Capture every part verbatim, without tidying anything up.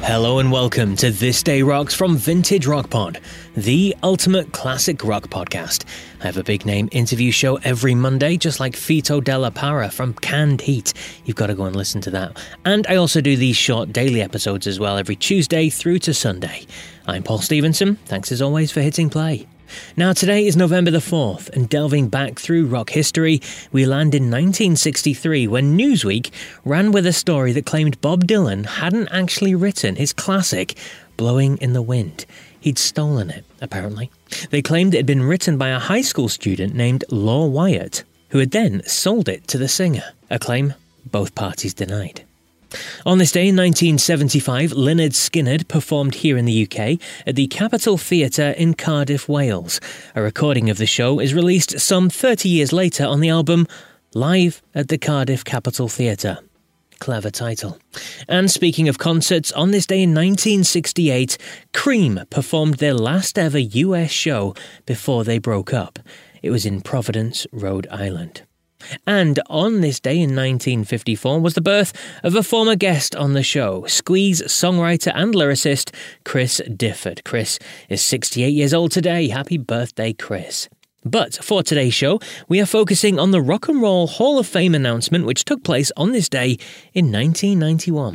Hello and welcome to This Day Rocks from Vintage Rock Pod, the ultimate classic rock podcast. I have a big name interview show every Monday, just like Fito Della Para from Canned Heat. You've got to go and listen to that. And I also do these short daily episodes as well, every Tuesday through to Sunday. I'm Paul Stevenson. Thanks as always for hitting play. Now today is November the fourth, and delving back through rock history, we land in nineteen sixty-three when Newsweek ran with a story that claimed Bob Dylan hadn't actually written his classic Blowing in the Wind. He'd stolen it, apparently. They claimed it had been written by a high school student named Law Wyatt, who had then sold it to the singer, a claim both parties denied. On this day in nineteen seventy-five, Lynyrd Skynyrd performed here in the U K at the Capitol Theatre in Cardiff, Wales. A recording of the show is released some thirty years later on the album Live at the Cardiff Capitol Theatre. Clever title. And speaking of concerts, on this day in nineteen sixty-eight, Cream performed their last ever U S show before they broke up. It was in Providence, Rhode Island. And on this day in nineteen fifty-four was the birth of a former guest on the show, Squeeze songwriter and lyricist Chris Difford. Chris is sixty-eight years old today. Happy birthday, Chris. But for today's show, we are focusing on the Rock and Roll Hall of Fame announcement, which took place on this day in nineteen ninety-one.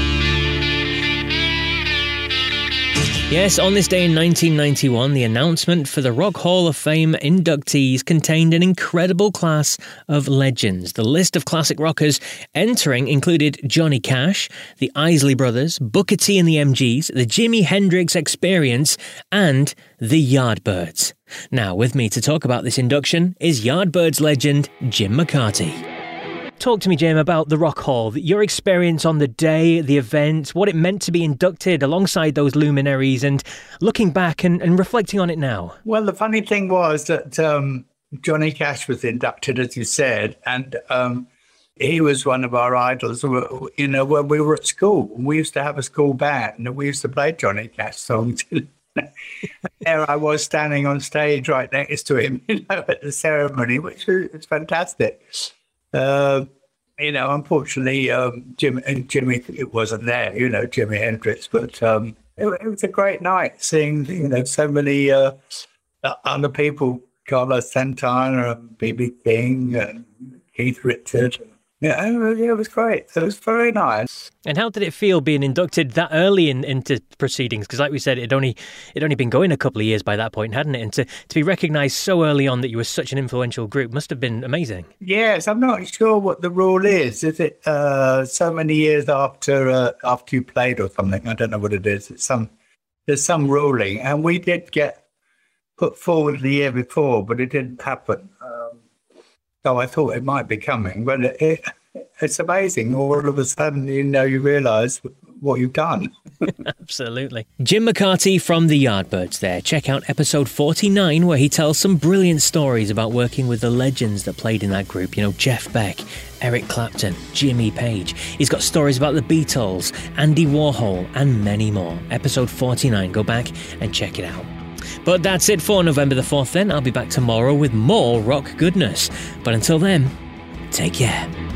Yes, on this day in nineteen ninety-one, the announcement for the Rock Hall of Fame inductees contained an incredible class of legends. The list of classic rockers entering included Johnny Cash, the Isley Brothers, Booker T and the M Gs, the Jimi Hendrix Experience, and the Yardbirds. Now, with me to talk about this induction is Yardbirds legend Jim McCarty. Talk to me, Jim, about the Rock Hall, your experience on the day, the event, what it meant to be inducted alongside those luminaries, and looking back and, and reflecting on it now. Well, the funny thing was that um, Johnny Cash was inducted, as you said, and um, he was one of our idols. You know, when we were at school, we used to have a school band, and we used to play Johnny Cash songs. There I was standing on stage right next to him, you know, at the ceremony, which was fantastic. Uh, you know, unfortunately, um, Jim and Jimmy, it wasn't there, you know, Jimi Hendrix, but um, it, it was a great night seeing, you know, so many uh, other people, Carlos Santana and B B King and Keith Richards. Yeah, it was great. It was very nice. And how did it feel being inducted that early in, into proceedings? Because like we said, it'd only, it'd only been going a couple of years by that point, hadn't it? And to, to be recognised so early on that you were such an influential group must have been amazing. Yes, I'm not sure what the rule is. Is it uh, so many years after uh, after you played or something? I don't know what it is. It's some There's some ruling. And we did get put forward the year before, but it didn't happen. Um, So I thought it might be coming, but it, it, it's amazing. All of a sudden, you know, you realise what you've done. Absolutely. Jim McCarty from the Yardbirds there. Check out episode forty-nine, where he tells some brilliant stories about working with the legends that played in that group. You know, Jeff Beck, Eric Clapton, Jimmy Page. He's got stories about the Beatles, Andy Warhol, and many more. Episode forty-nine. Go back and check it out. But that's it for November the fourth then. I'll be back tomorrow with more rock goodness. But until then, take care.